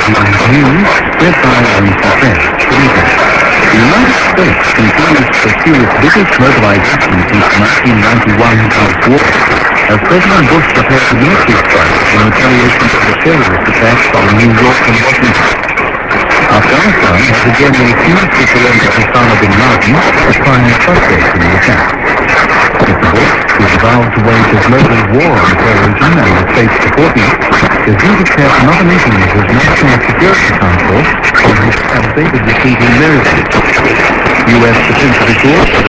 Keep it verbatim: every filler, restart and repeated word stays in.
News, read by Lindsay French. Good evening. The United States continues to pursue its biggest mobilization since the nineteen ninety-one Gulf War, as President Bush prepares a military strike in retaliation for the terrorist attacks on New York and Washington. Afghanistan has again refused to surrender Osama bin Laden, trying to frustrate the attack. Mister Bush, who vowed to wage a global war on terrorism and the states supporting it, is due to chair another meeting of his National Security Council on his campaign defeat in Maryland. U S defense officials